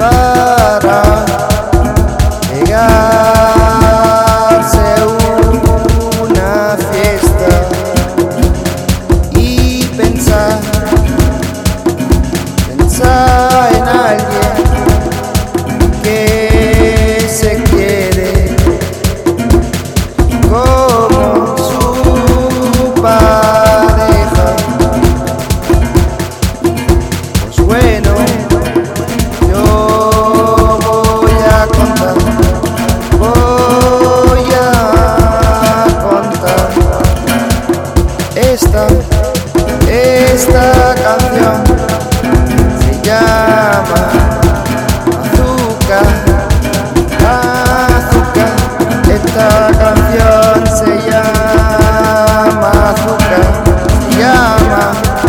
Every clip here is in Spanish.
para pegarse una fiesta y pensar en alguien que se quiere como su pareja. Pues bueno, yo voy a contar esta canción. Se llama Azúcar, Azúcar. Esta canción se llama Azúcar, se llama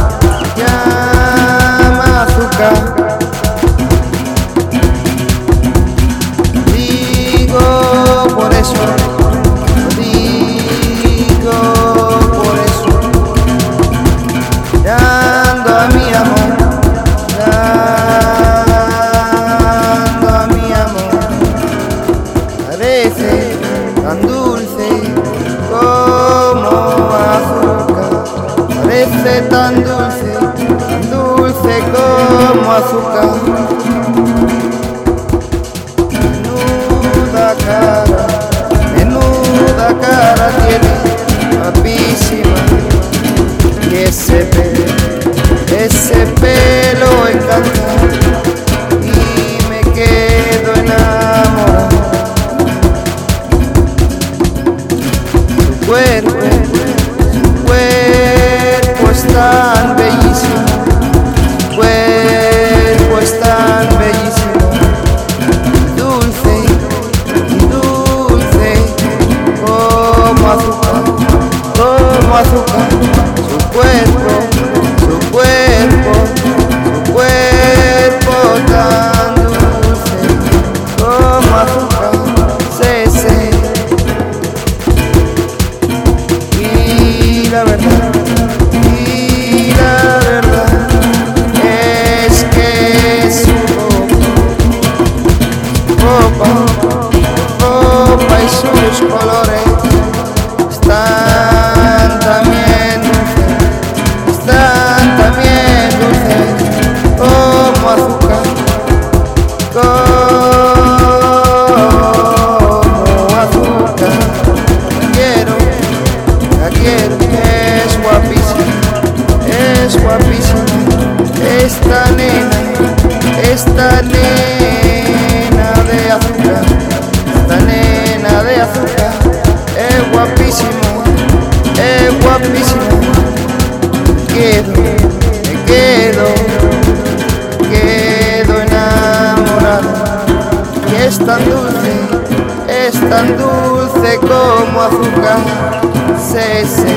Azúcar. Digo por eso, digo por eso, dando a mi amor, dando a mi amor. Parece tan dulce como azúcar, parece tan dulce como azúcar. Menuda cara tiene, guapísima, y ese pelo encanta y me quedo enamorado. Su cuerpo es tan bellísimo, su cuerpo es tan bellísimo, dulce como azúcar, como azúcar. Su cuerpo tan dulce como azúcar, sí. Y la verdad es que su ropa y sus colores están también dulces como azúcar, como azúcar. La quiero, es guapísima, esta nena de azúcar, esta nena de azúcar es guapísima, me quedo enamorado. Y es tan dulce como azúcar, sí,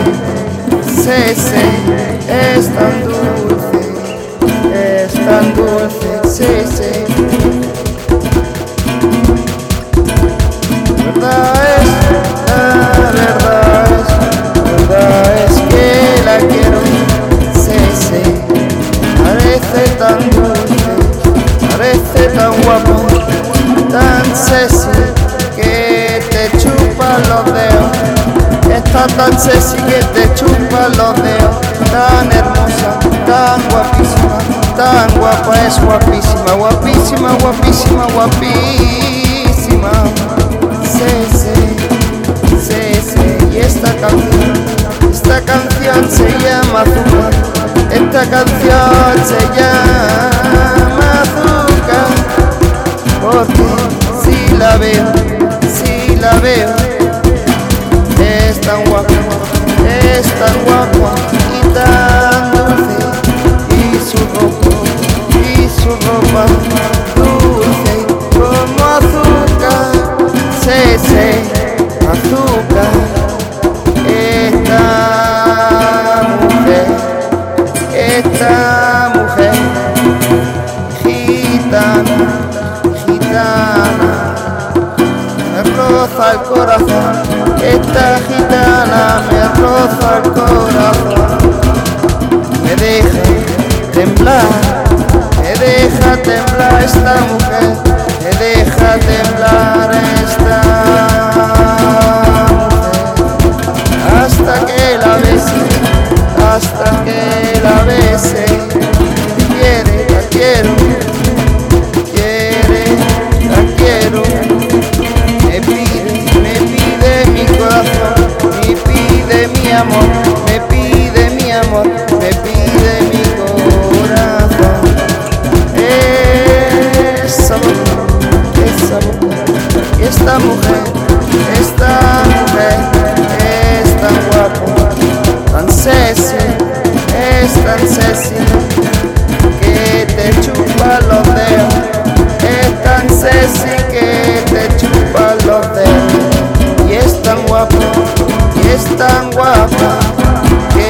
es tan dulce, sí. La verdad es que la quiero, sí. Parece tan dulce, parece tan guapo, tan sexy que te chupan los dedos. Está tan sexy que te chupan los dedos. Tan hermosa, tan guapísima, tan guapa, es guapísima, sí. Y esta canción se llama Azúcar, esta canción se llama Azúcar, porque si la veo, es tan guapa y tan dulce, y su ropa dulce como azúcar, sí, azúcar. Esta mujer gitana, me roza el corazón. Esta gitana me roza el corazón, me deja temblar, me deja temblar esta mujer, me deja temblar esta mujer, hasta que la bese, hasta que la bese. Quiere, la quiero, quiere, la quiero. Me pide mi corazón, me pide mi amor, me pide mi amor, me pide mi corazón. Esta mujer es tan guapa, tan sexy, es tan sexy, que te chupa los dedos, es tan sexy que te chupa los dedos, y es tan guapa, que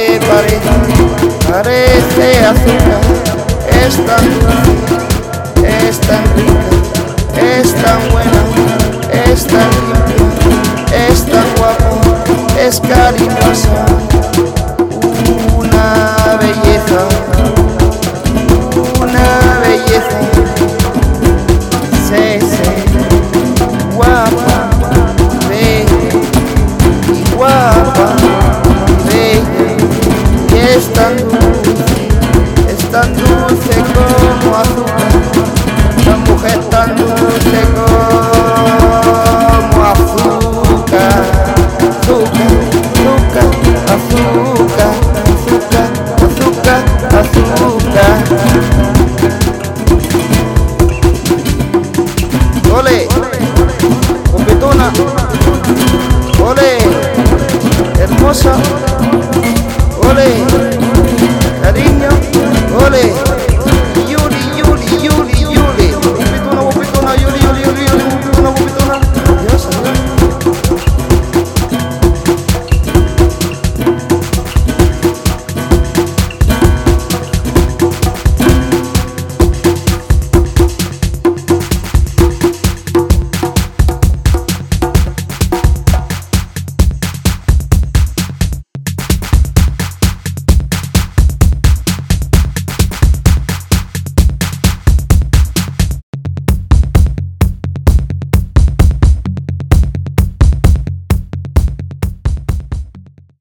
parece azúcar, es tan dulce, es tan rica, es tan buena, es tan limpia, es tan guapa, es cariñosa, una belleza, sexy, guapa, bella y guapa, bella, y es tan dulce como azúcar, una mujer tan dulce como azúcar, azúcar, azúcar, azúcar. Ole, competona, ole, hermosa, ole, cariño.